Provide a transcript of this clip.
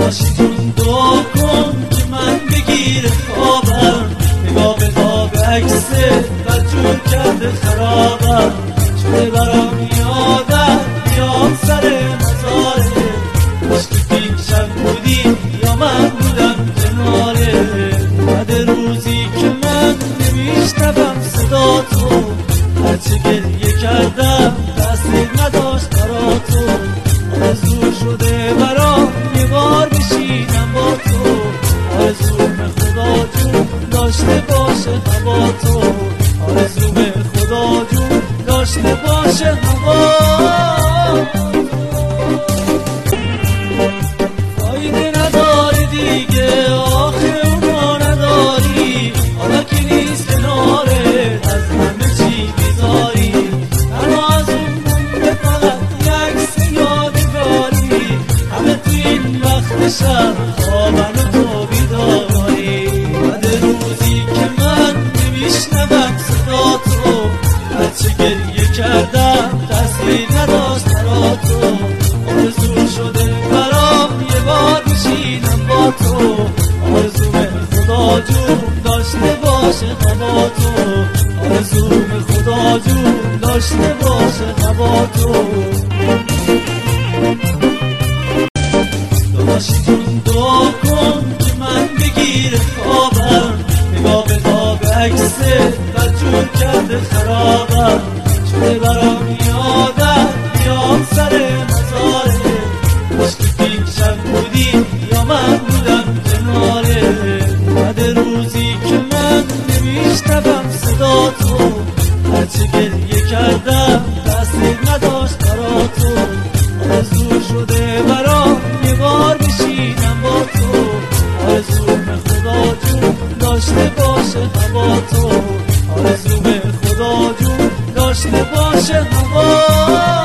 داداشی جون دعا کن که من بگیر خوابم، نگاه به خواب عکسه بدجور کرده خرابم، شده برام یادم بیام سر مزاره، عشق پیشم بودی یا من بودم کناره، بعد روزی که من نمیشنوم صدا تو، هرچه گریه کردم تأثیر نداشت برا تو، آرزو شده برام یه بار بشینم با تو، آرزوم خدا جون داشته باشه هوا تو، آرزوم خدا جون داشته باشه هوا. فایده نداره دیگه آخه اونو نداری، حالا که نیست کناره از همه چی بیزاری، تنها از اون مونده فقط یک یادگاری، همه تو این وقت شب خوابن و تو بیداری، بعد روزی که من نمیشنوم صدا تو، هرچه گریه کردم تأثیر نداشت برا تو، آرزو شده برام یه بار بشینم با تو، آرزوم خدا جون داشته باشه هوا تو، آرزوم خدا جون داشته باشه هوا تو. داداشی جون دعا کن که من بگیر خوابم، نگاه به خواب عکسه بدجور کرده خرابم، شده برام یادم بیام سر مزاره، عشق پیشم بودی یا من بودم کناره، بعد روزی که من نمیشنوم صدا تو، هرچه گریه کردم تأثیر نداشت برا تو، آرزو شده برام یه بار بشینم با تو، آرزوم خدا جون داشته باشه هوا تو، آرزوم خدا جون داشته باشه هوا.